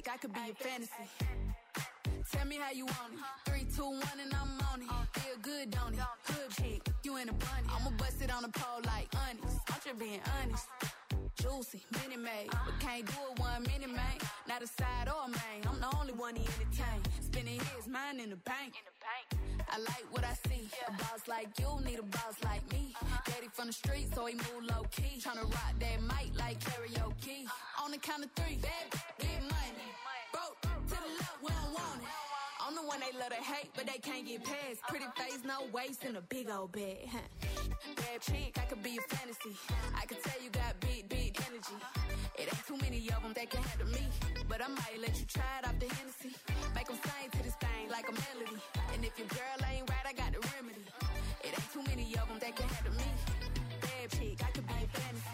I could be your fantasy. Tell me how you want it. 3, 2, 1, and I'm on it. Feel good, don't it? Hood chick, you in a bunny. I'ma bust it on the pole like honest. I'm just being honest. Juicy, mini made, but can't do it 1 minute, man. Not a side or a main. I'm the only one he entertain. Spinning his mind in the bank. I like what I see. A boss like you need a boss like me. Daddy from the street, so he move low key. Tryna rock that mic like karaoke. On the count of 3, baby, get money. Broke to the left, we don't want it. I'm the one they love to hate, but they can't get past. Pretty face, no waist, and a big old bag. Bad chick, I could be a fantasy. I could tell you got big energy. It ain't too many of them that can handle me. But I might let you try it off the Hennessy. Make them sing to this thing like a melody. And if your girl ain't right, I got the remedy. It ain't too many of them that can handle me. Bad chick, I could be a fantasy.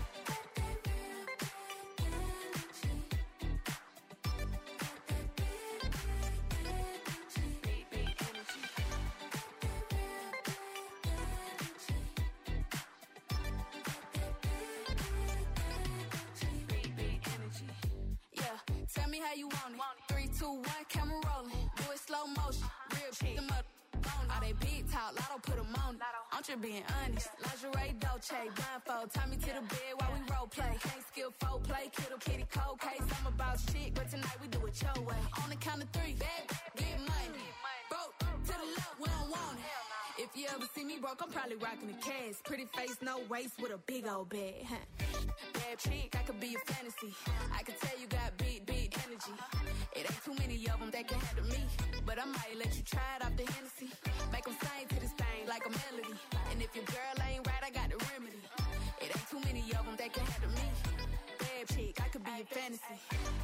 Tell me how you want it. 3, 2, 1, camera rolling. Do it slow motion. Real shit. Them up on all they big talk. Lotto put them on it. I'm just being honest. Lingerie, Dolce, blindfold. Tie me to the bed while we role play. Can't skill folk play. Kid a kitty cold case. I'm about shit, but tonight we do it your way. On the count of 3, baby, get money. Broke to the left, we don't want it. If you ever see me broke, I'm probably rocking the cash. Pretty face, no waist, with a big old bag. Bad chick, I could be a fantasy. I could tell you got big energy. It ain't too many of them that can handle me. But I might let you try it off the Hennessy. Make them sing to this thing like a melody. And if your girl ain't right, I got the remedy. It ain't too many of them that can handle me. Bad chick, I could be a fantasy.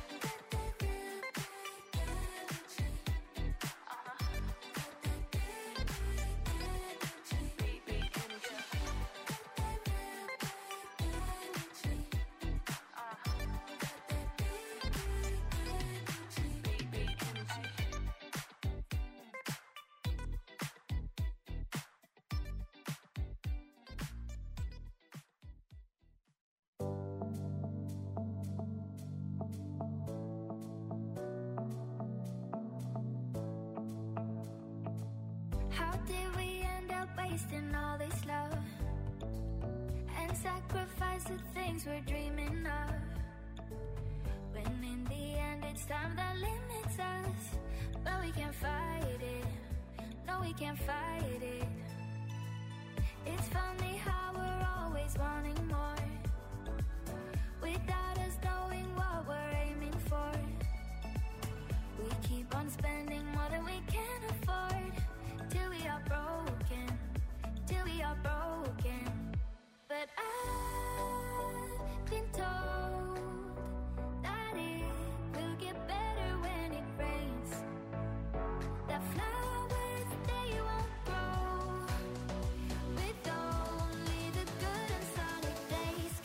We're dreaming of, when in the end it's time that limits us. But we can't fight it, no we can't fight it. It's funny how we're always wanting more, without us knowing what we're aiming for. We keep on spending more than we can afford, till we are broken, till we are broken. But I've been told that it will get better when it rains, that flowers, they won't grow with only the good and sunny days.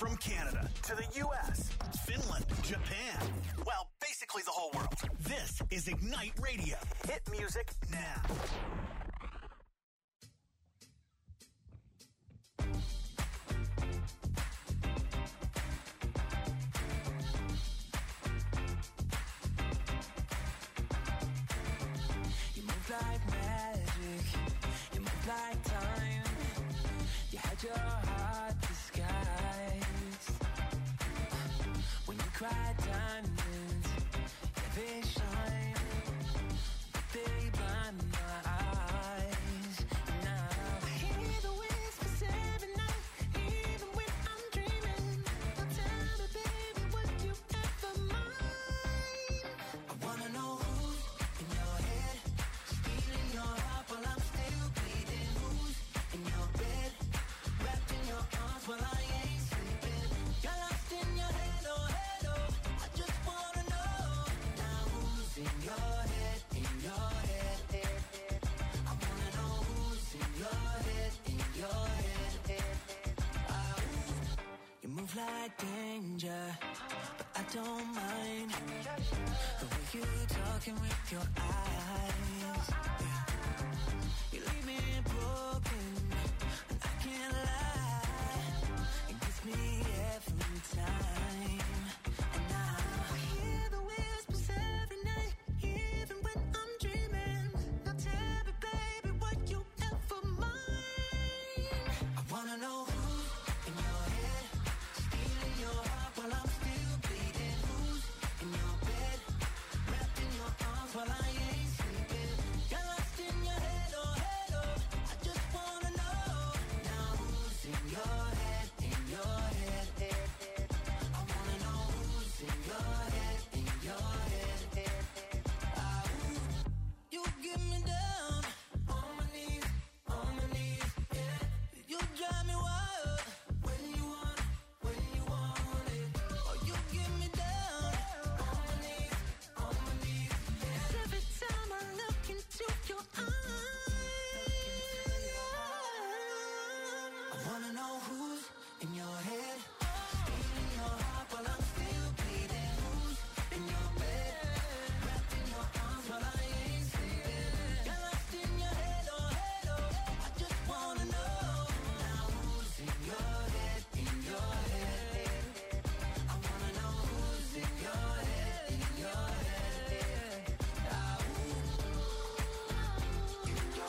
From Canada to the U.S., Finland, Japan, well, basically the whole world. This is Ignite Radio. Hit music now. You move like magic, you move like time. You had your heart disguised. When you cry diamonds, yeah, they shine, but they blind my eyes. Now I hear the whispers every night, even when I'm dreaming. Now tell me, baby, would you ever mind? I wanna know who's in your head, stealing your heart while I'm still bleeding. Who's in your bed, wrapped in your arms while I ain't sleeping. You're lost in your head, oh head, oh. I just wanna know now who's in your head, in your head, head, head. I wanna know who's in your head, in your head, head, head. You move like danger, but I don't mind the way you talking with your eyes. Yeah. You leave me broken, and I can't lie. It gets me every time. And now I hear the whispers every night, even when I'm dreaming. Now tell me, baby, would you ever mind? I wanna know who's in your head, stealing your heart while I'm still bleeding. Who's in your bed, wrapped in your arms while I ain't sleeping. You're lost in your head, oh head, oh. I just wanna know now who's in your head, in your head, head, head. I wanna know who's in your head, in your head, head, head. You get me down on my knees, yeah. You drive me wild when you want it. Oh, you get me down on my knees, yeah. Every time I look into your eyes, I wanna know who's in your head, stealing your heart while I'm still bleeding. Who's in your bed, wrapped in your arms while I ain't sleeping. You're lost in your head, oh head, oh. I just wanna know now who's in your head, in your head, head, head. I wanna know who's in your head, in your head, head. In your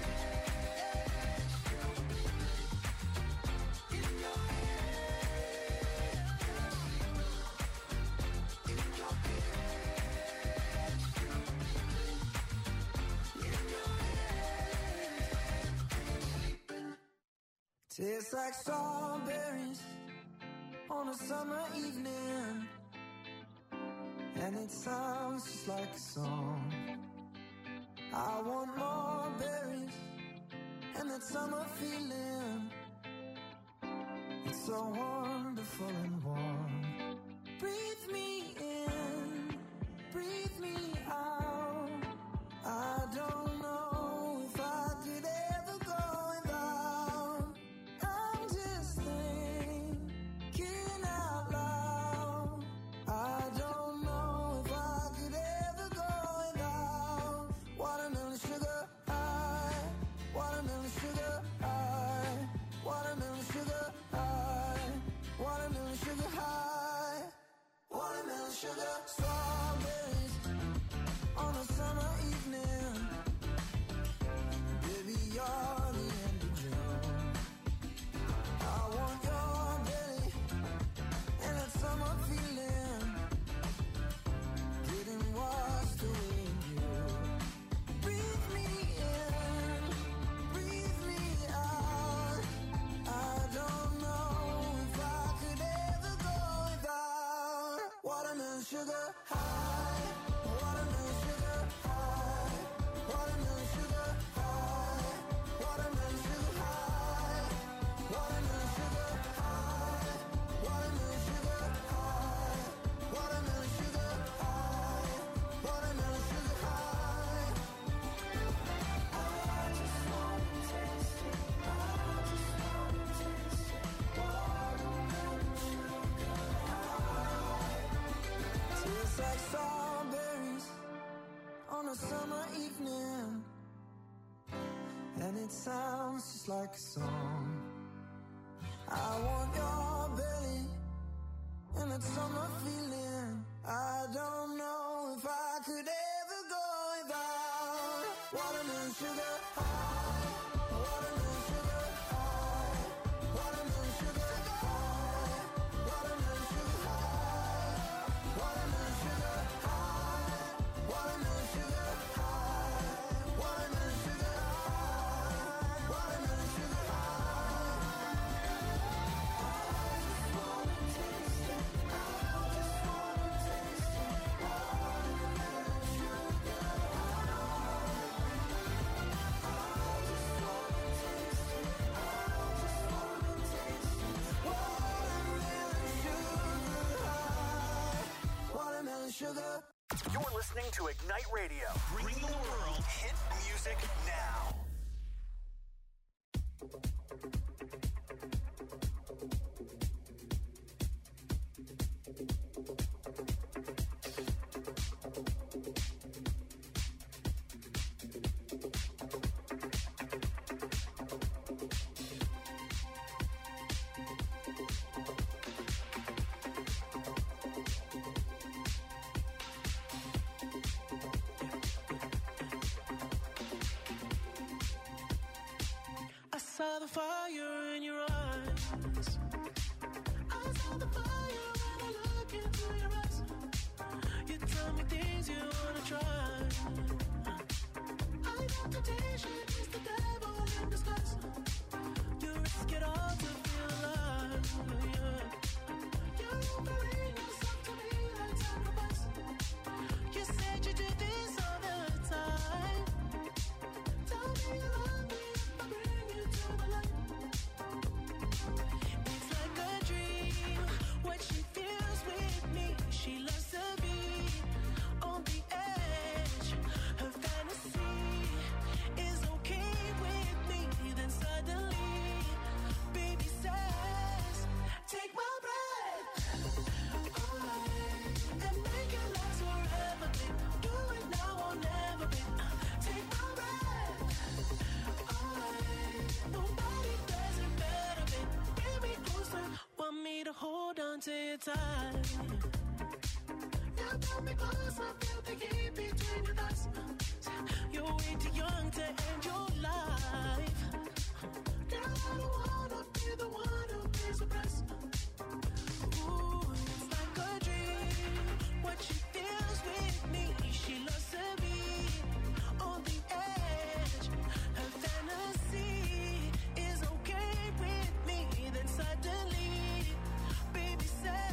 Tastes like strawberries on a summer evening, and it sounds just like a song. I want more berries and that summer feeling. It's so wonderful and warm. Breathe me in, breathe me out. I don't know if I could ever go without. I'm just thinking out loud. I don't know if I could ever go without. Watermelon sugar high, watermelon sugar high, watermelon sugar high, watermelon sugar high, watermelon sugar. Strawberries on a summer evening. Baby, you're the end of June. I want your belly and that summer feeling, getting washed away in you. Breathe me in, breathe me out. I don't know if I could ever go without. Watermelon sugar high, watermelon sugar high, watermelon sugar high, watermelon sugar high, watermelon sugar high, watermelon sugar high, watermelon sugar high, watermelon sugar high. I just wanna taste it, I just wanna taste it. Watermelon sugar. it sounds just like a song. I want your belly and that summer feeling. I don't know if I could ever go without watermelon sugar high, watermelon sugar high, watermelon sugar high, watermelon sugar high, watermelon sugar high, watermelon sugar high, watermelon sugar high, watermelon sugar high. I just wanna taste it. I just wanna taste it. Watermelon sugar high. I just wanna taste it. I just wanna taste it. Watermelon sugar high. Watermelon sugar. You're listening to Ignite Radio, bringing the world hit music now. I saw the fire in your eyes. I saw the fire when I look into your eyes. You tell me things you wanna try. I know temptation is the devil in disguise. You risk it all to feel alive. You're offering yourself to me like sacrifice. You said you do this all the time. Tell me you love me if I bring you to the light. It's like a dream, what she feels with me. She loves to be on the edge. Her fantasy is okay with me. Then suddenly, baby says, take my breath away and make it last forever, babe. Do it now or never, babe. Take my breath away. Nobody does it better, babe. Bring me closer. Want me to hold on to your tight. Yeah, pull me closer. Feel the heat between your thighs. You're way too young to end your life. Girl, I don't wanna be the one who pays the price. Ooh, it's like a dream. What she feels with me, she loves to be on the edge. Her fantasy is okay with me. Then suddenly, baby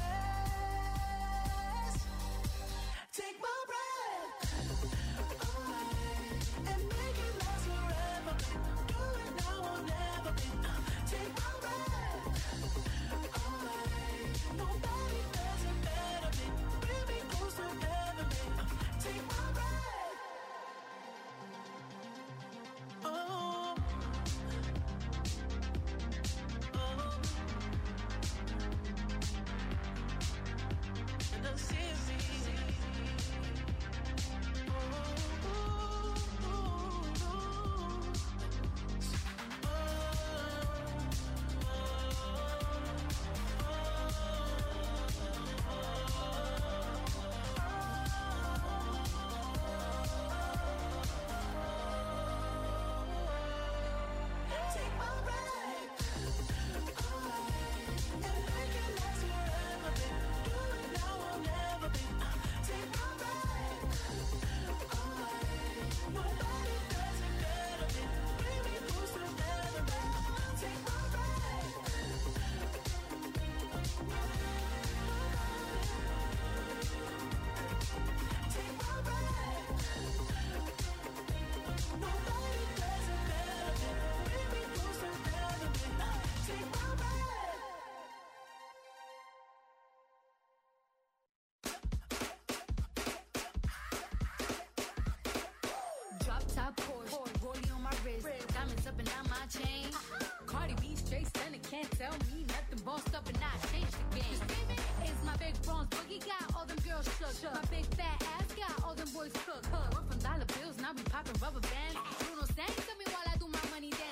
says, take my breath away and make it last forever, babe. Do it now or never, babe. Take my breath away. Nobody does it better, babe. Bring me closer, never, babe. Take my breath. Oh, and I'm serious. Take my breath away and make it last forever, babe. Do it now or never, babe. Take my breath away. Nobody does it better, babe. Bring me closer, never, babe. Take my breath. Take my breath. Nobody does it better, babe. Bring me closer, never, babe. Take my breath. Drop top Porsche, rollie on my wrist, diamonds up and down my chain. Cardi B straight stunning, can't tell me nothing. Bossed up and I changed the game. It's my big bronze boogie, got all them girls shook. My big fat ass got all them boys cooked. We're from dollar bills, now we popping rubber bands. Bruno sang to me while I do my money dance.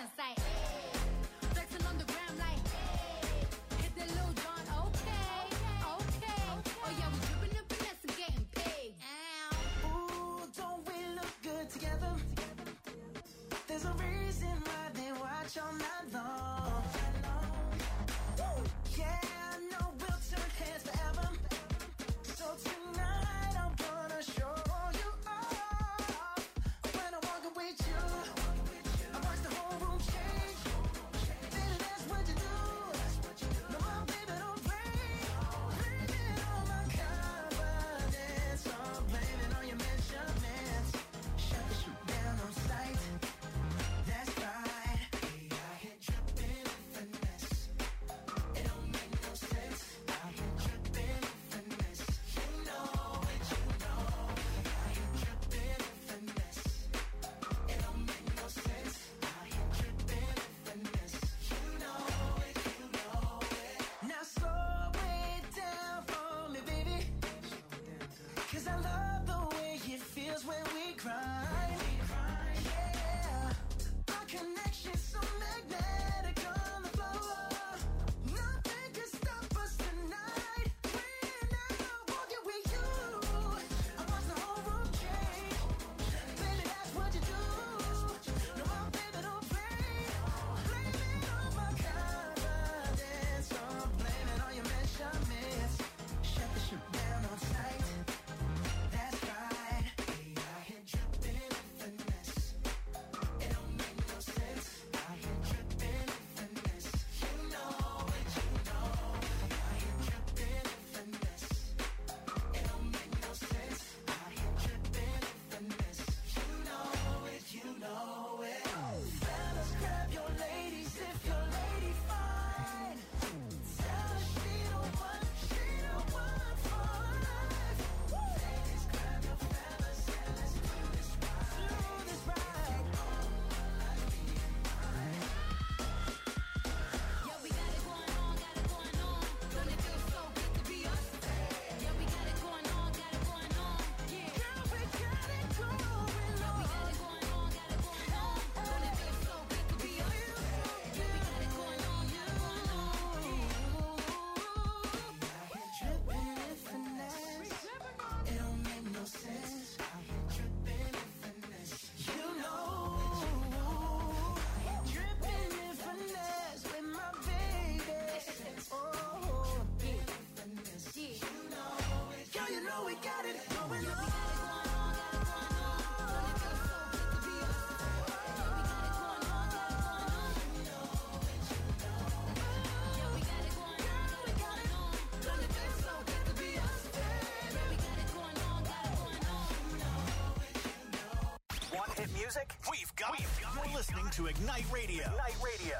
music, we've got You're listening to Ignite Radio. Ignite Radio.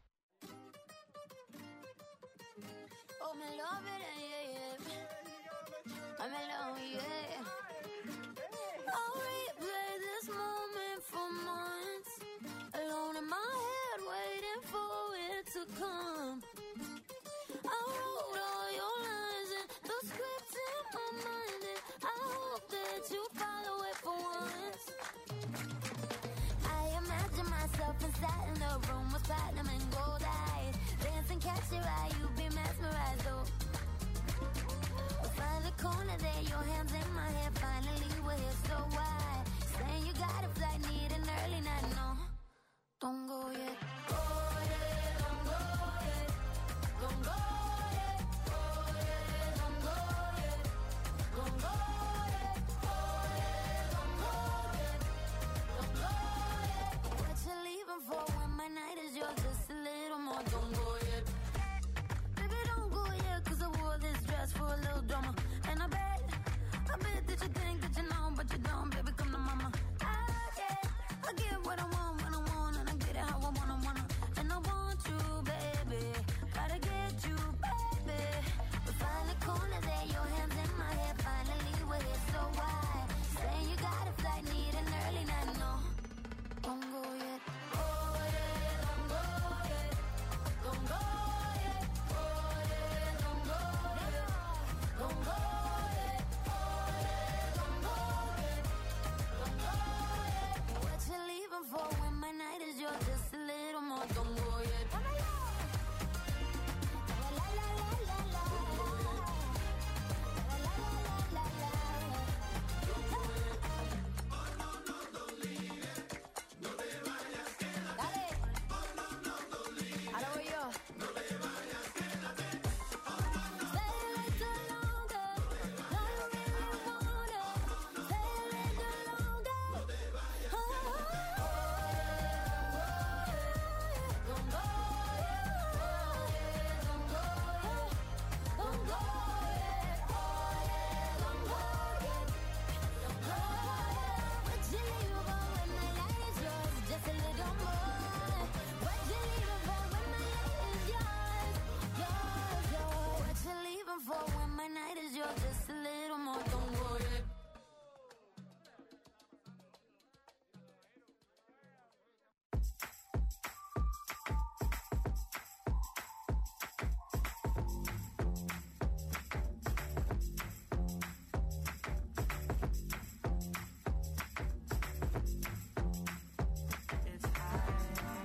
Oh, me love it, yeah. I'm alone, yeah. I'll replay this moment for months. Alone in my head, waiting for it to come. I wrote all your lines and the scripts in my mind, and I hope that you follow it for once. I imagine myself inside in the room with platinum and gold eyes. Dance and catch your eye, you be mesmerized, oh. We'll find the corner there, your hands in my hair. Finally we're here, so why? Saying you got a flight, need an early night, no. Don't go yet. Oh yeah, don't go yet. Don't go yet. Oh yeah, don't go yet. Don't go yet. Oh yeah, don't go yet. Don't go yet. What you leaving for when my night is yours? Just a little more. Don't go yet. Baby, don't go yet, 'cause I wore this dress for a little drama. And I bet that you think that you know, but you don't. Baby, come to mama. I get what I want when I want, and I get it how I wanna. And I want you, baby. Gotta get you, baby. We find the corner there, your hands in my hair. Finally we're here, so why? Saying you got a flight, need an early night, no. Don't go yet. Oh yeah, don't go yet. Don't go yet. Oh yeah, don't go yet. Don't go yet. Oh yeah, don't go yet. Don't go yet. What you leaving for when my night is yours? Just a little more. Don't go yet. La la la la la la. La la la la la la. Dale. Ahora voy yo. Stay a little longer. No, you really wanna. Stay a little longer. Oh, don't go yet. Don't go yet. Don't go yet. Oh yeah, don't go yet. Don't go yet. What you leaving for when my night is yours? Just a little more. What you leaving for when my night is yours? Yours, yours. What you leaving for when my night is yours? Just a little more. Don't go yet. It's high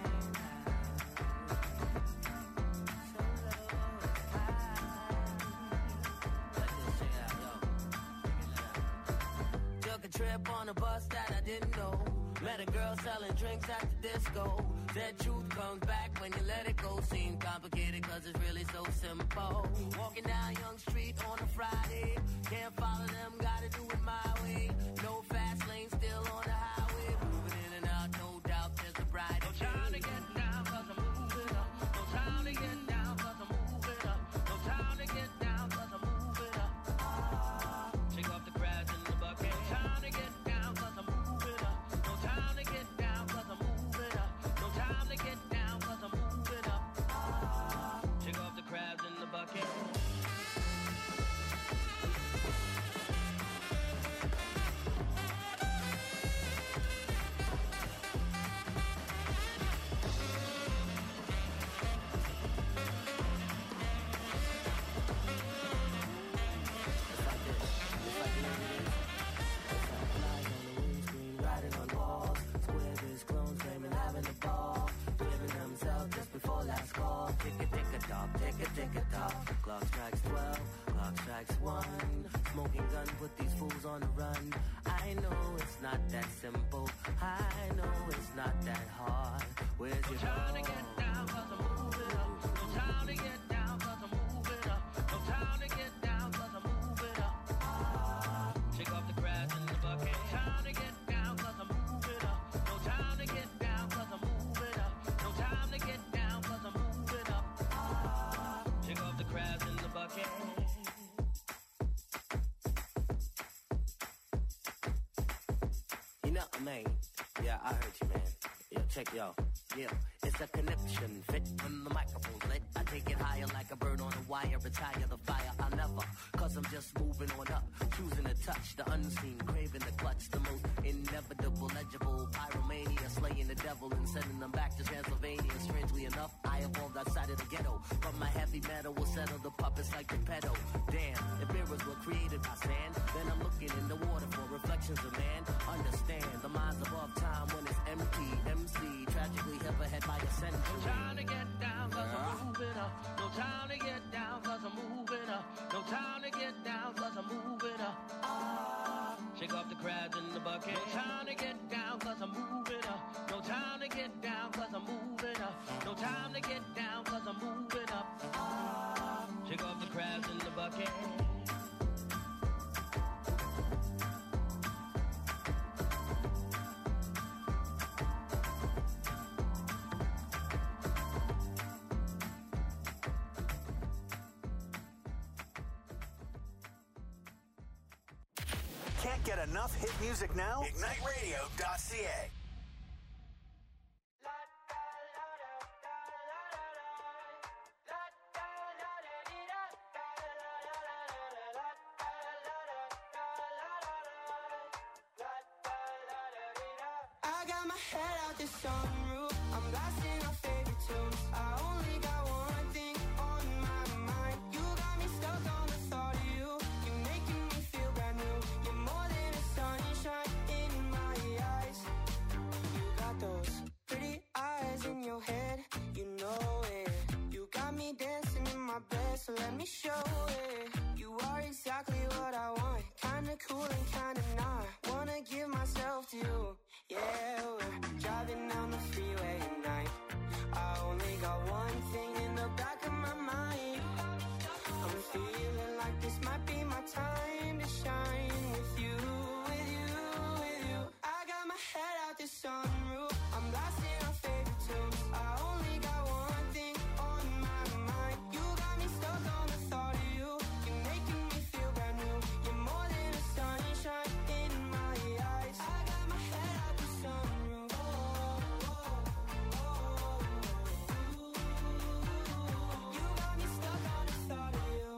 Took a trip on a bus that I didn't know. Met a girl selling drinks at the disco. Said truth comes back when you let it go. Seemed complicated 'cause it's really so simple. Walking down Young Street on a Friday. Can't follow them, gotta do it my way. No fast lane, still on the highway. Moving in and out, no doubt there's a brighter day. No time to get down 'cause I'm moving up. No time to get down 'cause I'm moving up. No time to get down 'cause I'm moving up. Shake off the crabs in the bucket. No time to get down 'cause I'm moving up. No time to get down 'cause I'm moving up. No time to get down 'cause I'm moving up. Shake off the crabs in the bucket. Riding on walls, square biz clones blaming having a ball, giving themselves just before last call. Tick a tock, tick a tock. Clock strikes 12, clock strikes 1. Smoking gun, put these fools on the run. I know it's not that simple. I know it's not that hard. Where's your time to get down 'cause I'm moving up. No time to get down 'cause I'm moving up. No time to get down 'cause I'm moving up. Shake off the crabs in the bucket. Time to get down 'cause I'm moving up. No time to get down 'cause I'm moving up. No time to get down 'cause I'm moving up. Shake off the crabs in the bucket. You know what I mean? Yeah, I heard you, man. Yeah, check yo. Yeah, it's a connection fit when the microphone's lit. I take it higher like a bird on a wire. Retire the fire, I'll never. Cause I'm just moving on up. Choosing to touch the unseen. Craving the clutch. The most inevitable, legible. Pyromania. Slaying the devil and sending them back to Transylvania. Strangely enough, I evolved outside of the ghetto. But my heavy metal will settle the puppets like the pedo. Damn, if mirrors were created by sand, then I'm looking in the water for reflections of man. Understand, the mind's above time when it's empty. MC, tragically hip ahead by a century. No time to get down cause I'm moving up. No time to get down cause I'm moving up. No time to get down cause I'm moving up. Shake off the crabs in the bucket. No time to get down cause I'm moving up. No time to get down cause I'm moving up. No time to get down cause I'm moving up. Shake off the crabs in the bucket. Can't get enough hit music now? IgniteRadio.ca. I got my head out the sunroof. I'm blasting our favorite tunes. I only got one thing on my mind. You got me stuck on the thought of you. You're making me feel brand new. You're more than a sunshine in my eyes. You got those pretty eyes in your head. You know it. You got me dancing in my bed, so let me show it. You are exactly what I want. Kinda cool and kinda not. Wanna give myself to you. Yeah, we're driving down the freeway at night. I only got one thing in the back of my mind. I'm feeling like this might be my time to shine with you, with you, with you. I got my head out the sunroof. I'm blasting our favorite tunes. I only got one thing on my mind. You got me stuck on the thought of you. You're making me feel brand new. You're more than a sunshine in my eyes. I got my head out the sunroof. You got me stuck on the thought of you.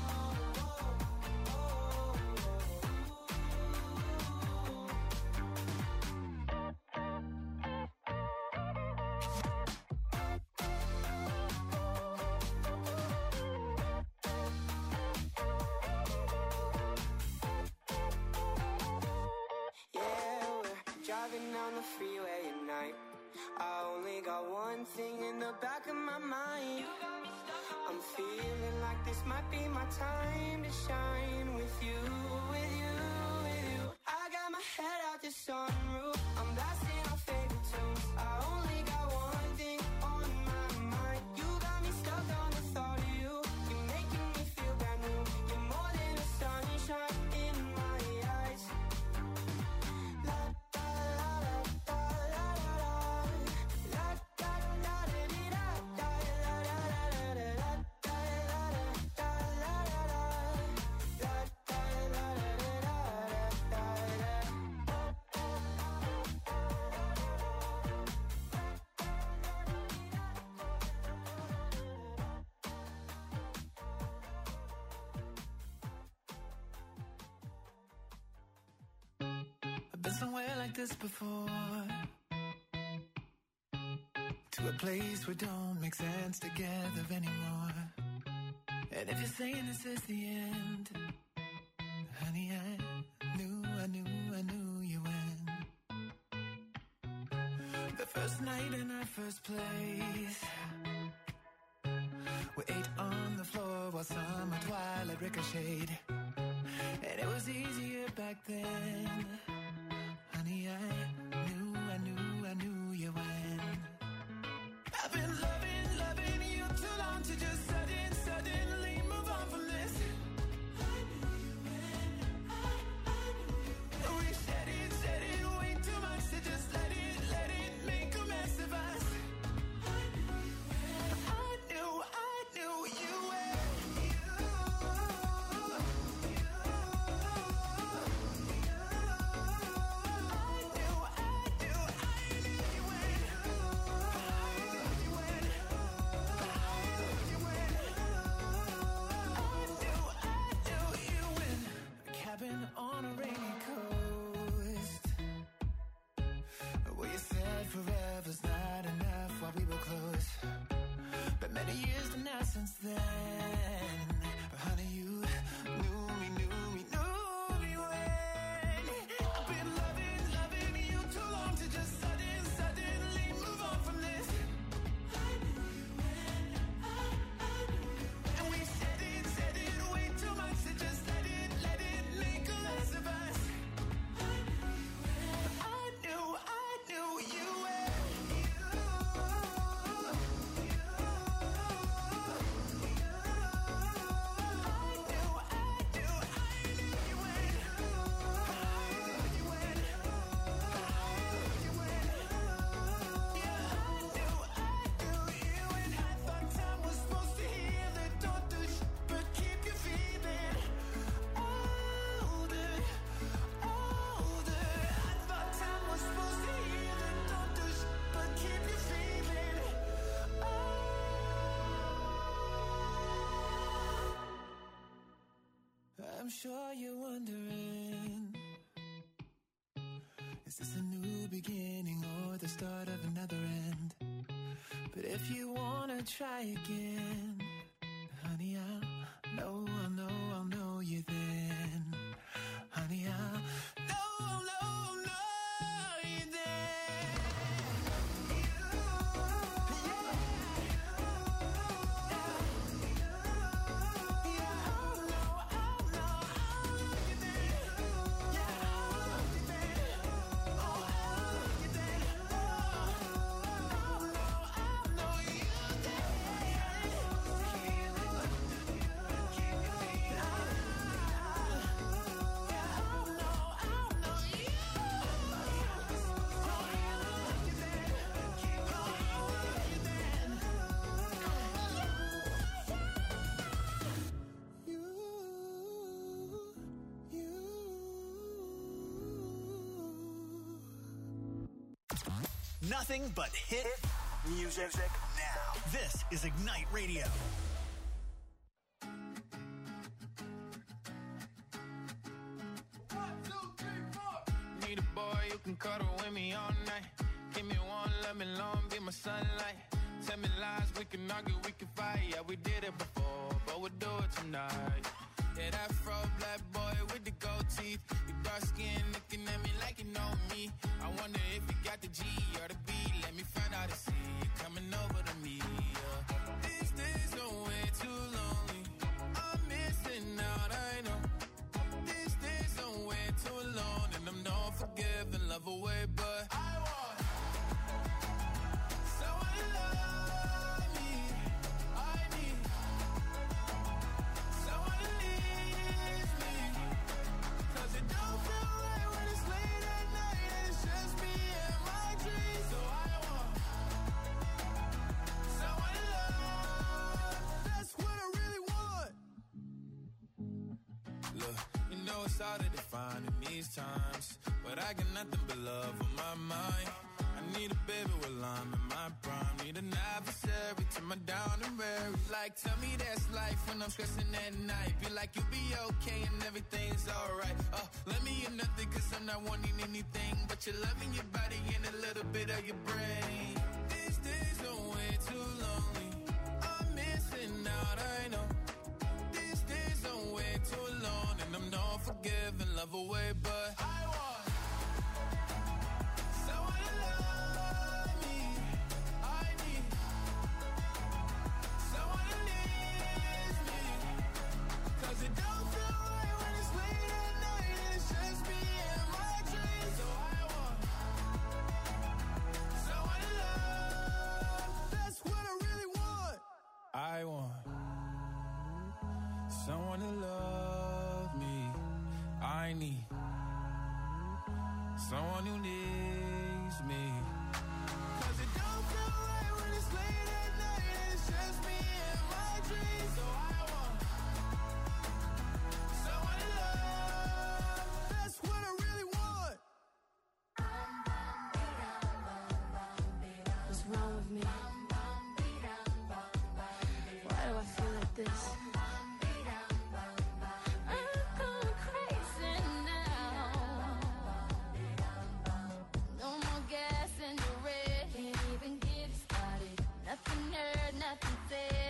Yeah, we're driving down the freeway at night. I only got one thing in the back of my mind. I'm feeling like this might be my time to shine with you, with you, with you. I got my head out the sunroof. I'm blasting our favorite tunes. I only got one thing on my mind. You got me stuck on the thought of you. You're making me feel brand new. You're more than a sunshine in my eyes. La da la da la la la da da da dee da da la la la la la da la da la la la la da la la I've been somewhere like this before. To a place where don't make sense together anymore. And if you're saying this is the end, honey, I knew you win. The first night in our first place, we ate on the floor while summer twilight ricocheted. And it was easier back then. Honey, I knew you win. I've been loving you too long to just suddenly move on from this. I knew you win. I knew you win. We said it way too much to just let it make a mess of us. I knew you win. I knew you win. Many years to now since then. But honey, you knew me when I've been loving you too long to just suddenly move on from this. I knew you when I knew you when. And we said it way too much to just let it make a less of us. I knew you when. I knew you when. I'm sure you're wondering, is this a new beginning or the start of another end? But if you wanna try again, honey, I'll know you then. Honey, I'll know you then. Nothing but hit music now. This is Ignite Radio. Need a boy you can cuddle with me all night. Give me one, let me long, be my sunlight. Tell me lies, we can argue, we can fight. Yeah, we did it before, but we'll do it tonight. Yeah, that fro black boy with the gold teeth. Your dark skin looking at me like you know me. I wonder if you got the G or the B. Let me find out and see you coming over to me. Yeah. These days are way too lonely. I'm missing out, I know. These days are way too alone, and I'm not forgiving, love away, but I want someone to love me. I need someone to leave me, 'cause it don't feel right when it's late at night and it's just me and my dreams. So I want someone to love. That's what I really want. Look, you know it's hard to define in these times, but I got nothing but love on my mind. I need a baby while I'm in my prime. Need an adversary to my down and weary. Like, tell me that's life when I'm stressing at night. Be like, you'll be okay and everything's alright. Let me in nothing 'cause I'm not wanting anything but your loving, your body and a little bit of your brain. These days are way too lonely. I'm missing out, I know. These days are way too alone, and I'm not forgiving, love away, but I want someone to love me. I need someone to leave me, 'cause it don't feel right when it's late at night and it's just me and my dreams. So I want someone to love. That's what I really want. I want someone to love me. I need someone who needs me, 'cause it don't feel right when it's late at night and it's just me and my dreams. So I want someone to love. That's what I really want. What's wrong with me? Why do I feel like this? I'm going crazy now. No more gas in the red. Can't even get started. Nothing heard, nothing said.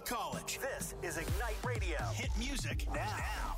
college. This is Ignite Radio. Hit music now.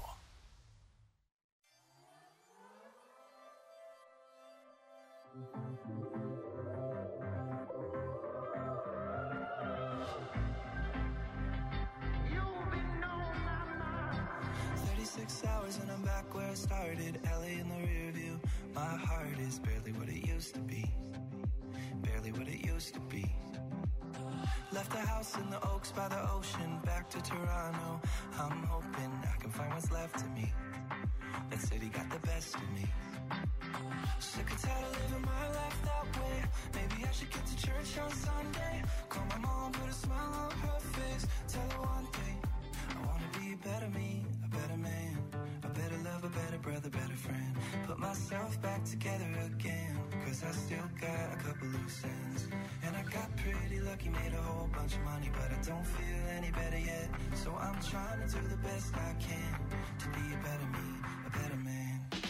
You've been on my mind. 36 hours and I'm back where I started. LA in the rear view. My heart is barely what it used to be. Barely what it used to be. Left the house in the Oaks by the ocean. Back to Toronto. I'm hoping I can find what's left of me. That city got the best of me. Sick and tired of living my life that way. Maybe I should get to church on Sunday. Call my mom, put a smile on her face. Tell her one thing, I wanna be a better me, a better man, a better lover, better brother, better friend. Put myself back together again, cause I still got a couple loose ends. And I got pretty lucky, made a whole bunch of money, but I don't feel any better yet. So I'm trying to do the best I can to be a better me, a better man.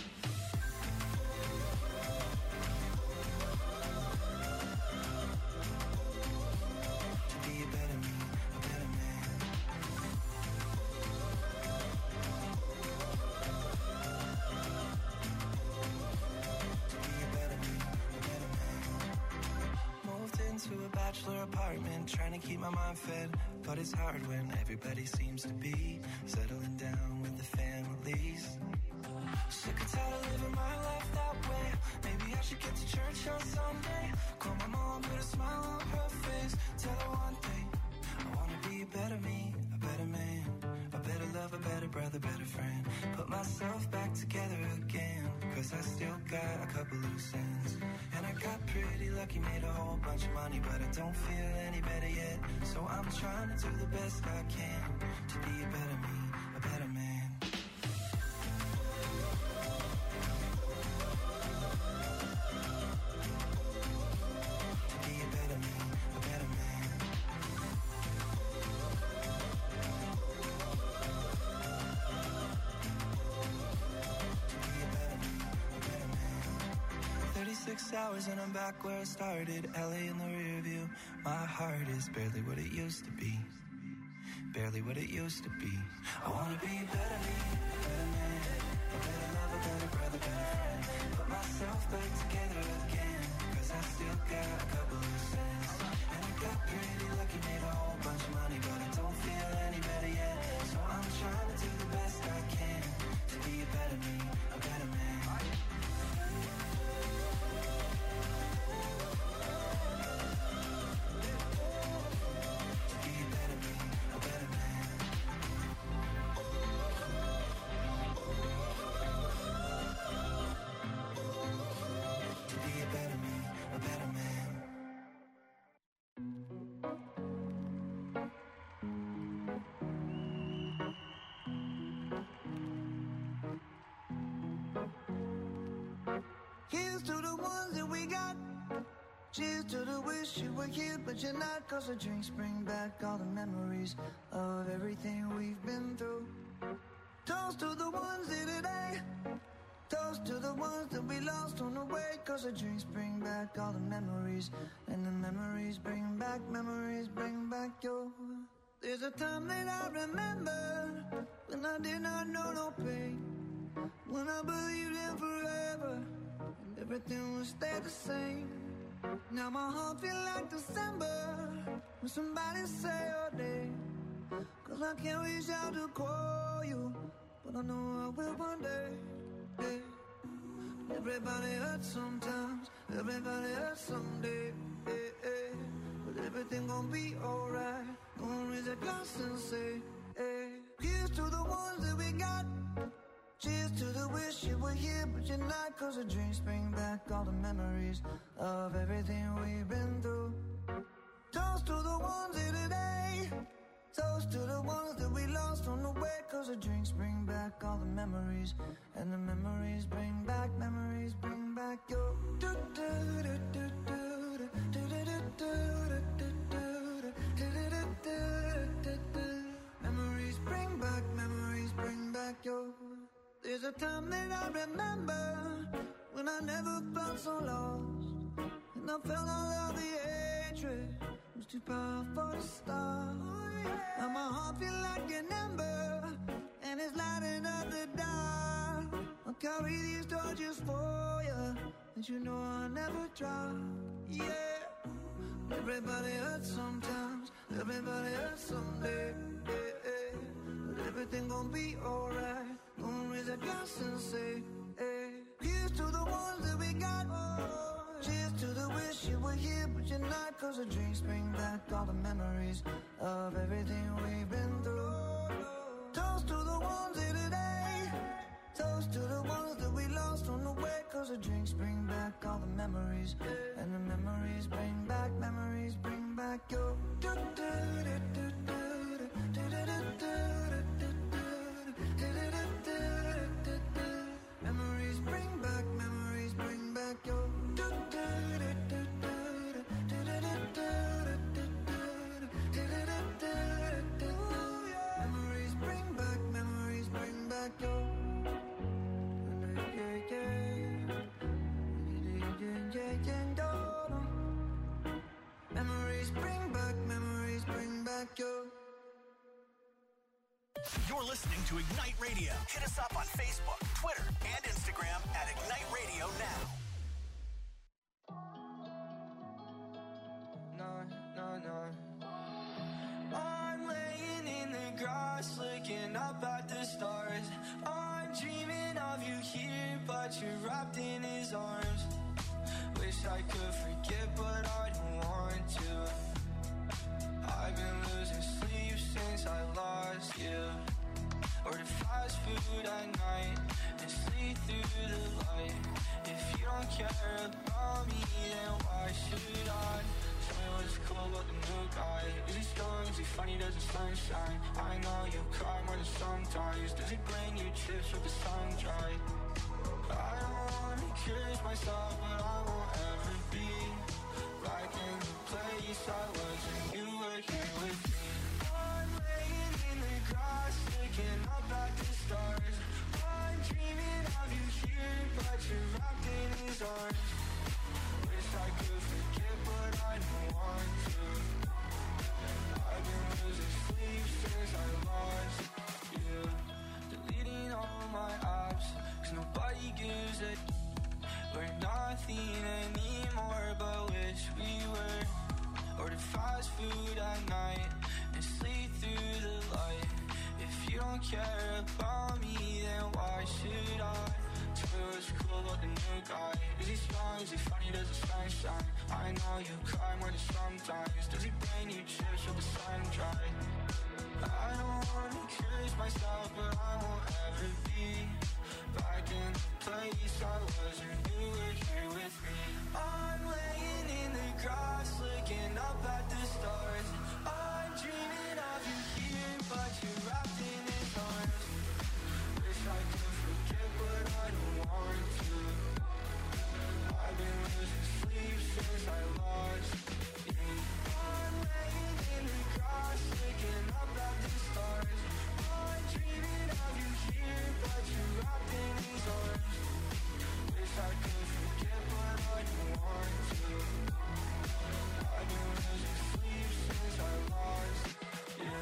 To a bachelor apartment, trying to keep my mind fed, but it's hard when everybody seems to be settling down with the families. Sick and tired of living my life that way. Maybe I should get to church on Sunday. Call my mom, put a smile on her face. Tell her one thing, I wanna be a better me, a better man, a better lover, better brother, better friend. Put myself back together again, cause I still got a couple loose ends. And I got pretty lucky, made a whole bunch of money, but I don't feel any better yet. So I'm trying to do the best I can to be a better me, a better man. To be a better me, a better man. To be a better me, a better man. 36 hours and I'm back where I started. LA in the rear view. My heart is barely what it used to be. Barely what it used to be. I wanna be a better me, a better man, a better lover, better brother, better friend. Put myself back together again, cause I still got a couple loose ends. And I got pretty lucky, made a whole bunch of money, but I don't feel any better yet. So I'm trying to do the best I can to be a better me, a better man. Here's to the ones that we got. Cheers to the wish you were here, but you're not. Cause the drinks bring back all the memories of everything we've been through. Toast to the ones here today. Toast to the ones that we lost on the way. Cause the drinks bring back all the memories. And the memories bring back your. There's a time that I remember when I did not know no pain. When I believed in forever, everything would stay the same. Now my heart feel like December when somebody say your name. Cause I can't reach out to call you, but I know I will one day. Hey. Everybody hurts sometimes, everybody hurts someday. Hey, hey. But everything gon' be alright. Gonna raise a glass and say, hey. Here's to the ones that we got. Cheers to the wish you were here, but you're not. Cause the drinks bring back all the memories of everything we've been through. Toast to the ones here today. Toast to the ones that we lost on the way. Cause the drinks bring back all the memories. And the memories bring back your. Memories bring back your. There's a time that I remember when I never felt so lost. And I felt all of the hatred was too powerful to stop. Now my heart feel like an ember, and it's lighting up the dark. I'll carry these torches for you, and you know I'll never drop. Yeah, everybody hurts sometimes, everybody hurts someday. But everything gon' be alright. Gonna raise a glass and say, hey, here's to the ones that we got. Cheers to the wish you were here, but you're not. Cause the drinks bring back all the memories of everything we've been through. Toast to the ones here today. Toast to the ones that we lost on the way. Cause the drinks bring back all the memories. And the memories bring back your memories bring back your memories bring back your memories bring back your. You're listening to Ignite Radio. Hit us up on Facebook, Twitter, and Instagram at Ignite Radio Now. No. I'm laying in the grass, looking up at the stars. I'm dreaming of you here, but you're wrapped in his arms. Wish I could forget, but I don't want to. I've been losing sleep since I lost you. Order fast food at night and sleep through the light. If you don't care about me, then why should I? Tell me what's cool about the new guy. Is he strong? Is he funny? Does the sun shine? I know you cry more than sometimes. Does he bring you chips with the sun dry? I don't wanna curse myself, but I won't ever be back in the place I was when you were here with me. I'm laying in the grass, looking up at the stars. I'm dreaming of you here, but you're wrapped in his arms. Wish I could forget, but I don't want to. I've been losing sleep since I lost you. Deleting all my apps, cause nobody gives a. We're nothing anymore, but wish we were. Order fast food at night and sleep through the light. If you don't care about me, then why should I? Tell me what's cool about the new guy. Is he strong? Is he funny? Does the sun shine? I know you cry more than sometimes. Does he bring you chips with the sun dry? I don't wanna curse myself, but I won't ever be back in the place I was when you were here with me. I'm laying in the grass, looking up at the stars. I'm dreaming of you here, but you're wrapped in his arms. Wish I could forget, but I don't want to. I've been losing sleep since I lost you. I'm laying in the grass, looking up at the stars. I'm dreaming of you here, but you're wrapped in his arms. Wish I could forget, but I don't want to. I've been losing sleep since I lost you.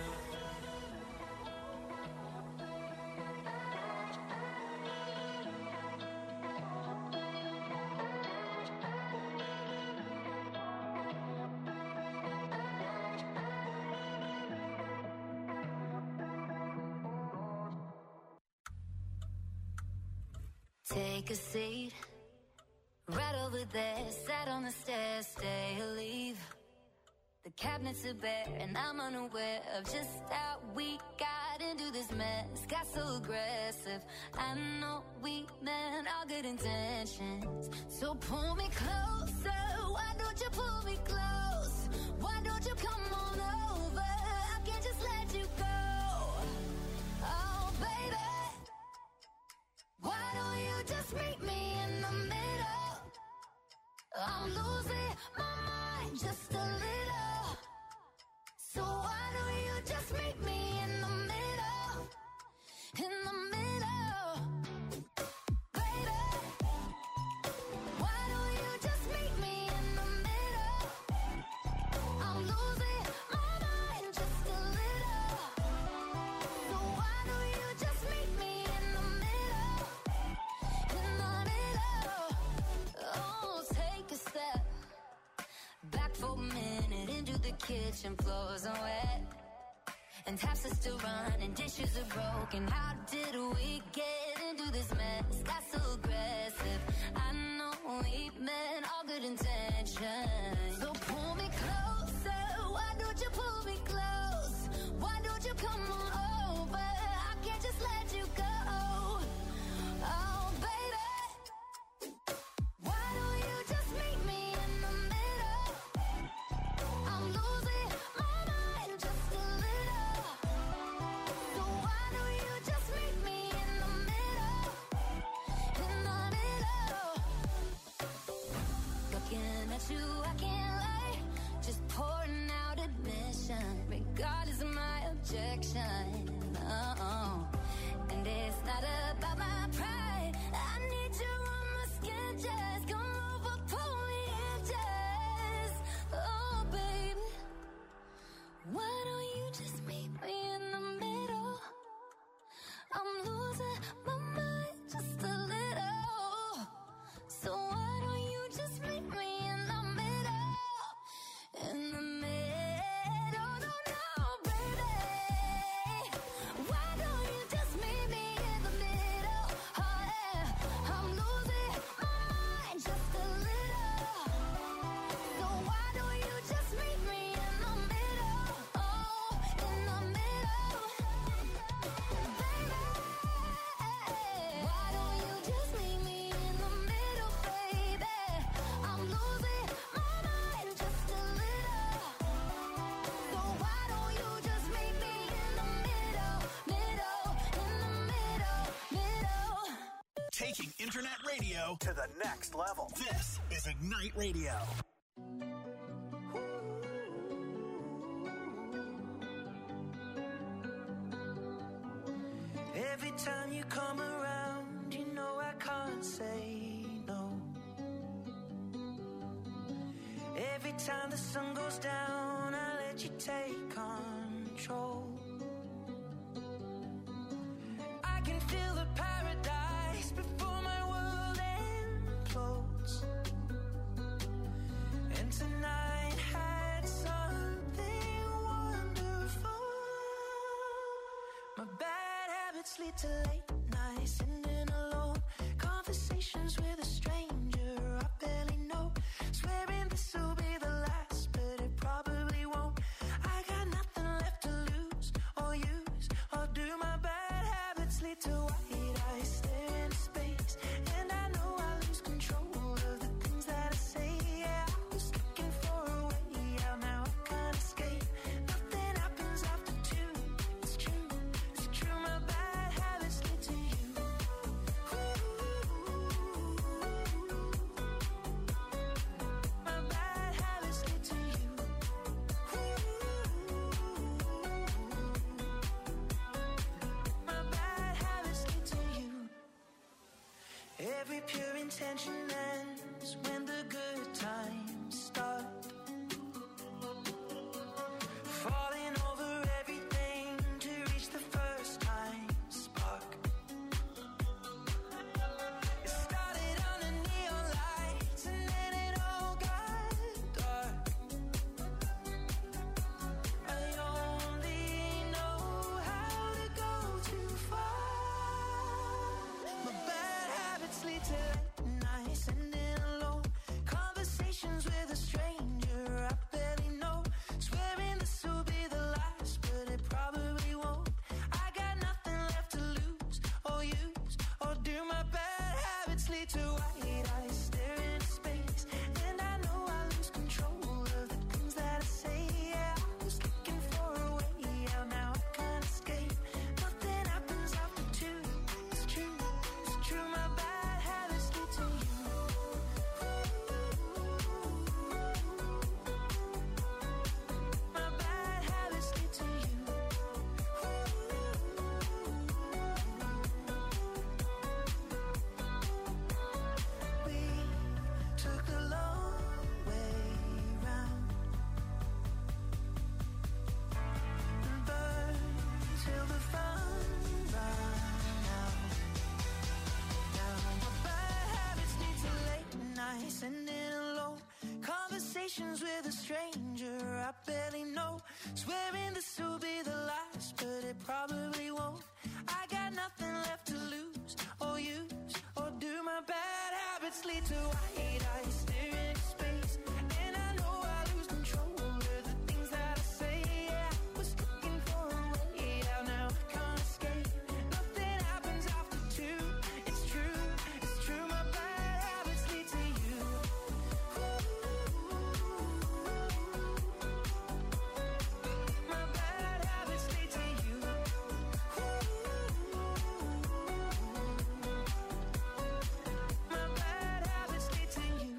Take a seat, right over there, sat on the stairs, stay or leave. The cabinets are bare and I'm unaware of just how we got into this mess. Got so aggressive, I know we meant all good intentions. So pull me closer, why don't you pull me close? Why don't you come on over, I can't just let you go. Oh baby, why don't you just meet me in the middle? I'm losing my mind just a little. So why don't you just meet me in the middle? In the middle. Baby, why don't you just meet me in the middle? I'm losing kitchen floors are wet, and taps are still running, dishes are broken. How did we get into this mess? Got so aggressive. I know we meant all good intentions. So pull me closer. Why don't you pull me close? Why don't you come on over? I can't just let you go. Oh, baby, why don't you just meet me in the middle? I'm losing my mind just a little. So why don't you just meet me in the middle? In the middle. Looking at you, I can't lie. Just pouring out admission, regardless of my objection. Oh, and it's not about my pride. I need you on my skin, just come over, pull me in, just. Oh, baby, why don't you just meet me in the middle? I'm losing my mind just a little. So why don't you just meet me in the middle? In the middle, no, baby. Why don't you just meet me in the middle? Oh, yeah. I'm losing my mind just a little. So why don't you just meet me in the middle? Oh, in the middle, baby. Why don't you just meet me in the middle, baby? I'm losing my mind just a little. So why don't you just meet me in the middle, middle. Taking internet radio to the next level. This is Ignite Radio. Every time you come around, you know I can't say no. Every time the sun goes down, I let you take control. I can feel the paradise before my world implodes. And tonight had something wonderful. My bad habits lead to late nights, sitting alone, conversations with a stranger I barely know, swearing this will be the last, but it probably won't. I got nothing left to lose or use or do. My bad habits lead to white eyes staring into space, and I know I lose control of the things that I say. Yeah, I was looking for a way out, now I can't escape. Nothing happens after two. It's true, it's true. My bad habits lead to you. My bad habits lead to you. My bad habits lead to you. Every pure intention ends when the good times start. Falling over everything to reach the first time spark. It started under neon lights and then it all got dark. I only know how to go too far. My bad habits lead to late nights, sitting alone, conversations with a stranger I barely know, swearing this will be the last, but it probably won't. I got nothing left to lose or use or do. My bad habits lead to white eyes staring into space, and I know I lose control of the things that I say. Yeah, I was looking for a way out, now I can't escape. Nothing happens after two. It's true, it's true. My bad habits lead to you. My bad habits lead to you. We took the long way round and burned till the fun ran out. Now my bad habits lead to late nights, sitting alone, conversations with a stranger I barely Swearing this will be the last, but it probably won't. I got nothing left to lose or use, or do my bad habits lead to white eyes staring at space? And I know I lose control of the things that I say. Yeah, I was looking for a way out, now I can't escape. Nothing happens after two. It's true, my bad habits lead to you. My bad habits lead to you. My bad habits lead to you.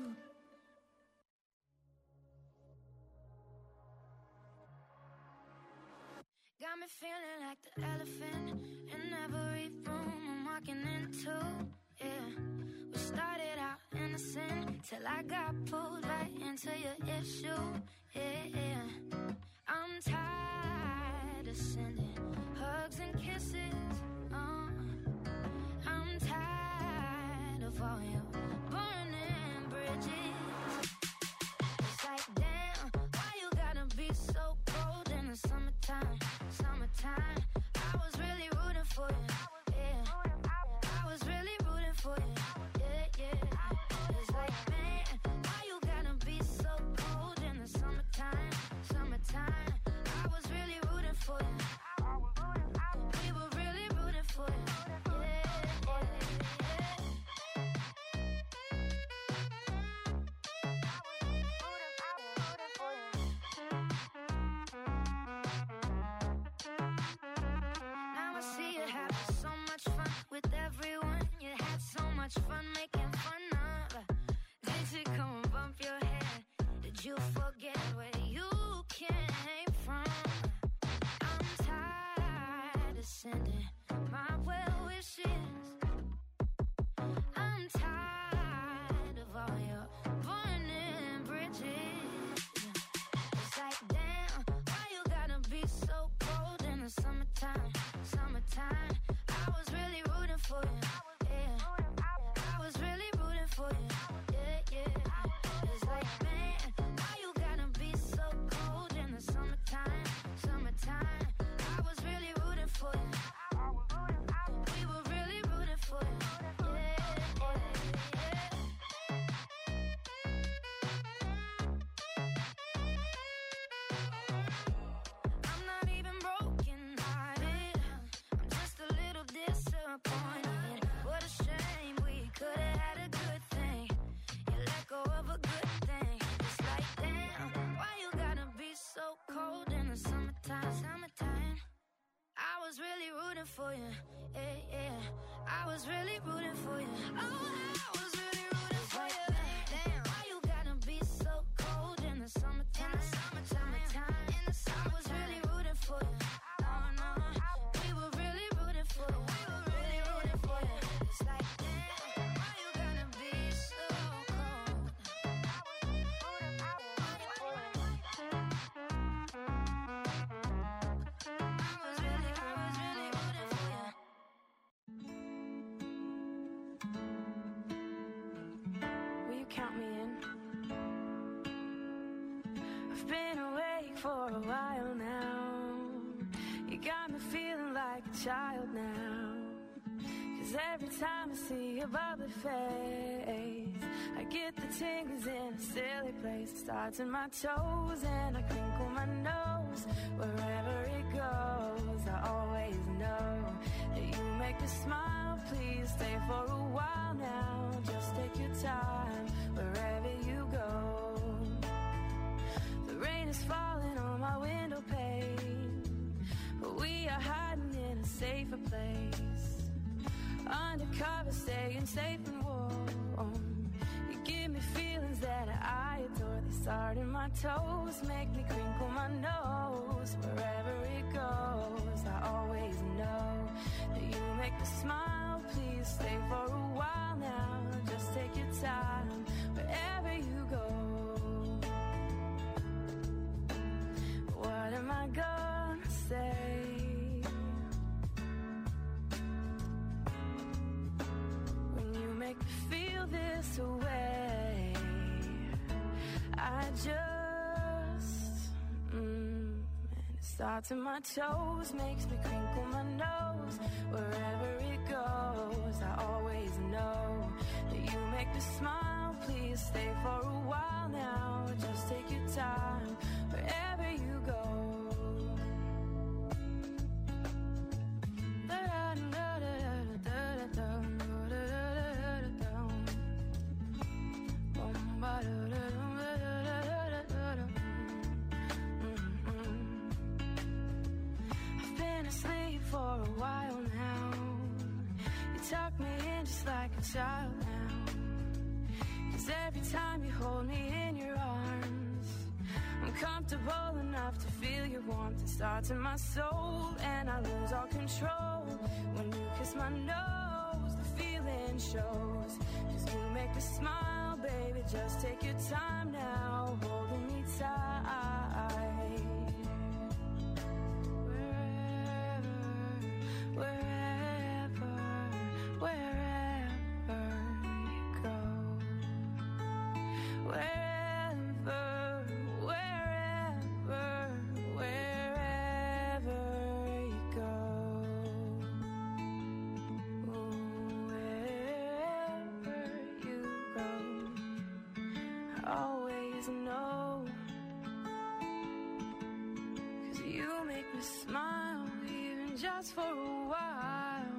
Got me feeling like the elephant in every room I'm walking into. Yeah, we started out innocent till I got pulled right into your issue. Yeah, I'm tired of sending hugs and kisses. I'm tired of all your burning bridges. It's like, damn, why you gotta be so cold in the summertime? I was really rooting for you. Yeah, I was really rooting for you. Yeah. It's like, man, why you gotta be so cold in the summertime? I was really rooting for you. We were really rooting for you. Now I see you having so much fun with everyone. You had so much fun making fun of. Did you come and bump your head? Did you forget where you came from? I'm tired of sending my well wishes. I'm tired of all your burning bridges. It's like, damn, why you gotta be so cold in the summertime? I was really rooting for you. Yeah, I was really rooting for you. Yeah. It's like, man, why you gotta be so cold in the summertime? I was really rooting for you. We were really rooting for you. I'm not even broken hearted. I'm just a little disappointed. What a shame, we could have had a good thing. You let go of a good thing. It's like, damn, why you gotta be so cold in the summertime? I was really rooting for you. Yeah. I was really rooting for you. Oh, I was really rooting for you. Damn, why you gotta be so cold in the summertime? I was really rooting for you. Oh no, we were really rooting for you. It's like, damn, why you gotta be so cold? I was really rooting for you. Will you count me in? I've been awake for a while now. You got me feeling like a child now. 'Cause every time I see your bubbly face, I get the tingles in a silly place. It starts in my toes and I crinkle my nose. Wherever it goes, I always know that you make me smile. Please stay for a while now. Just take your time wherever you go. The rain is falling on my window pane, but we are hiding in a safer place. Undercover, staying safe and warm. You give me feelings that I adore. They start in my toes, make me crinkle my nose. Wherever it goes, I always know that you make me smile. Please stay for a while now. Just take your time wherever you go. What am I gonna say? Make me feel this way. I just starts in my toes, makes me crinkle my nose. Wherever it goes, I always know that you make me smile. Please stay for a while now. Just take your time wherever you go. I've been asleep for a while now. You tuck me in just like a child now. 'Cause every time you hold me in your arms, I'm comfortable enough to feel your warmth. It starts in my soul and I lose all control. When you kiss my nose, the feeling shows. 'Cause you make me smile, baby, just take your time now, holding me tight. Wherever you go. Wherever you go. Wherever you go, I always know. 'Cause you make me smile, even just for a while.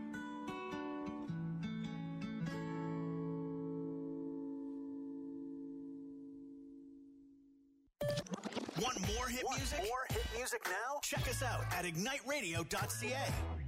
Want more hit music? More hit music now? Check us out at igniteradio.ca.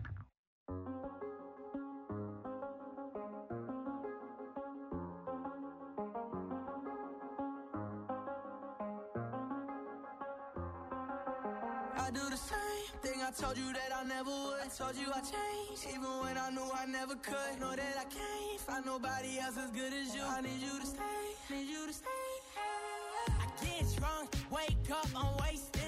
I do the same thing I told you that I never would. I told you I changed, even when I knew I never could. Know that I can't find nobody else as good as you. I need you to stay, need you to stay. I get drunk, wake up, I'm wasted.